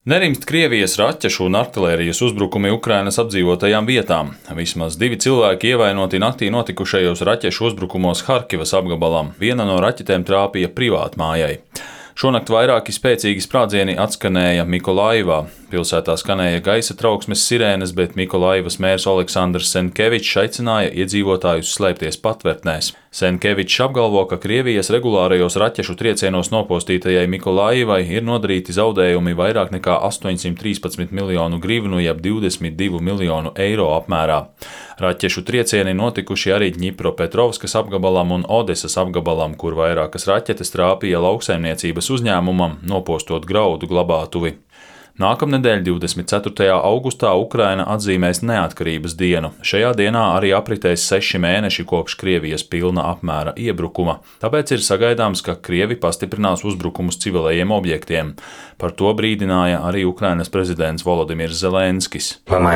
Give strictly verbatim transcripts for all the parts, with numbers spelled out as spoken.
Nerimst Krievijas raķešu un artilērijas uzbrukumi Ukrainas apdzīvotajām vietām. Vismaz divi cilvēki ievainoti naktī notikušajos raķešu uzbrukumos Harkivas apgabalā. Viena no raķetēm trāpīja privātmājai. Šonakt vairāki spēcīgi sprādzieni atskanēja Mikolaivā. Pilsētā skanēja gaisa trauksmes sirēnes, bet Mikolaivas mērs Oleksandrs Senkevičs aicināja iedzīvotājus slēpties patvērtnēs. Senkevičs apgalvo, ka Krievijas regulārajos raķešu triecienos nopostītajai Mikolaivai ir nodarīti zaudējumi vairāk nekā astoņsimt trīspadsmit miljonu grivnu, jeb divdesmit divu miljonu eiro apmērā. Raķešu triecieni notikuši arī Ņipropetrovskas apgabalam un Odesas apgabalam, kur vairākas raķetes trāpīja lauksaimniecības uzņēmumam, nopostot graudu glabātuvi. Nākamnedēļ, divdesmit ceturtajā augustā, Ukraina atzīmēs neatkarības dienu. Šajā dienā arī apritēs seši mēneši kopš Krievijas pilna apmēra iebrukuma. Tāpēc ir sagaidāms, ka Krievi pastiprinās uzbrukumus civilajiem objektiem. Par to brīdināja arī Ukrainas prezidents Volodimirs Zelenskis.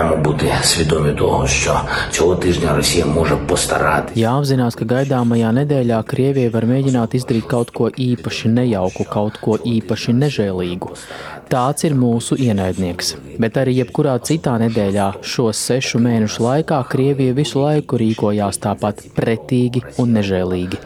Jāapzinās, ka gaidāmajā nedēļā Krievija var mēģināt izdarīt kaut ko īpaši nejauku, kaut ko īpaši nežēlīgu. Tāds ir mūsu ienaidnieks, bet arī jebkurā citā nedēļā šos sešu mēnešu laikā Krievija visu laiku rīkojās tāpat pretīgi un nežēlīgi.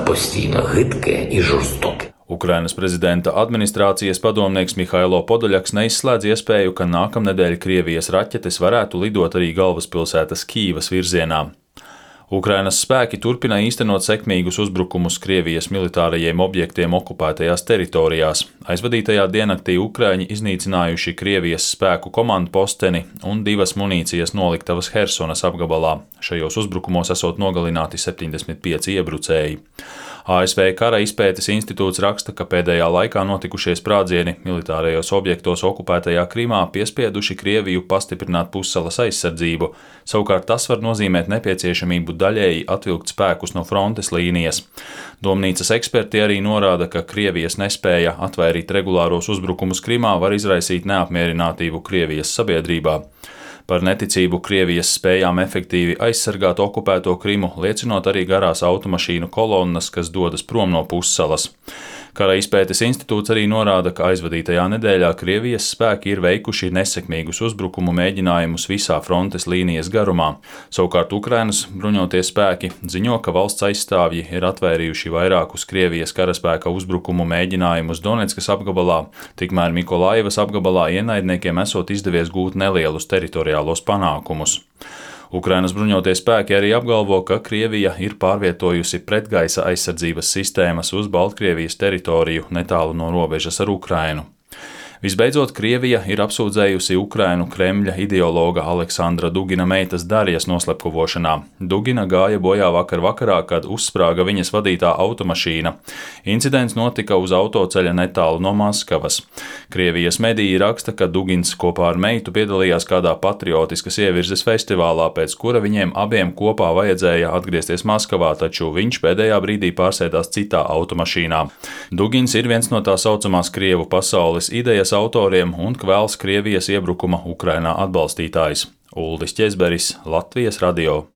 Ukrainas prezidenta administrācijas padomnieks Mihailo Podoļaks neizslēdz iespēju, ka nākamnedēļ Krievijas raķetes varētu lidot arī galvaspilsētas Kīivas virzienā. Ukrainas spēki turpina īstenot sekmīgus uzbrukumus Krievijas militārajiem objektiem okupētajās teritorijās. Aizvadītajā diennaktī Ukraiņi iznīcinājuši Krievijas spēku komandu posteni un divas munīcijas noliktavas Hersonas apgabalā. Šajos uzbrukumos esot nogalināti septiņdesmit pieci iebrucēji. A S V Kara izpētes institūts raksta, ka pēdējā laikā notikušie sprādzieni militārajos objektos okupētajā Krimā piespieduši Krieviju pastiprināt pussalas aizsardzību. Savukārt tas var nozīmēt nepieciešamību daļēji atvilkt spēkus no frontes līnijas. Domnīcas eksperti arī norāda, ka Krievijas nespēja atvairīt regulāros uzbrukumus Krimā var izraisīt neapmierinātību Krievijas sabiedrībā. Par neticību Krievijas spējām efektīvi aizsargāt okupēto Krimu liecinot arī garās automašīnu kolonnas, kas dodas prom no pussalas. Kara izpētes institūts arī norāda, ka aizvadītajā nedēļā Krievijas spēki ir veikuši nesekmīgus uzbrukumu mēģinājumus visā frontes līnijas garumā. Savukārt Ukrainas bruņotie spēki ziņo, ka valsts aizstāvji ir atvērījuši vairākus Krievijas karaspēka uzbrukumu mēģinājumus Donetskas apgabalā, tikmēr Mikolaivas apgabalā ienaidniekiem esot izdevies gūt nelielus teritoriālos panākumus. Ukrainas bruņotie spēki arī apgalvo, ka Krievija ir pārvietojusi pretgaisa aizsardzības sistēmas uz Baltkrievijas teritoriju netālu no robežas ar Ukrainu. Visbeidzot, Krievija ir apsūdzējusi Ukrainu Kremļa ideologa Aleksandra Dugina meitas Darjas noslepkavošanā. Dugina gāja bojā vakar vakarā, kad uzsprāga viņas vadītā automašīna. Incidents notika uz autoceļa netālu no Maskavas. Krievijas mediji raksta, ka Dugins kopā ar meitu piedalījās kādā patriotiskas ievirzes festivālā, pēc kura viņiem abiem kopā vajadzēja atgriezties Maskavā, taču viņš pēdējā brīdī pārsēdās citā automašīnā. Dugins ir viens no tā saucamās Krievu pasaules idejas autoriem un kvēls Krievijas iebrukuma Ukrainā atbalstītājs. Uldis Ķezberis, Latvijas radio.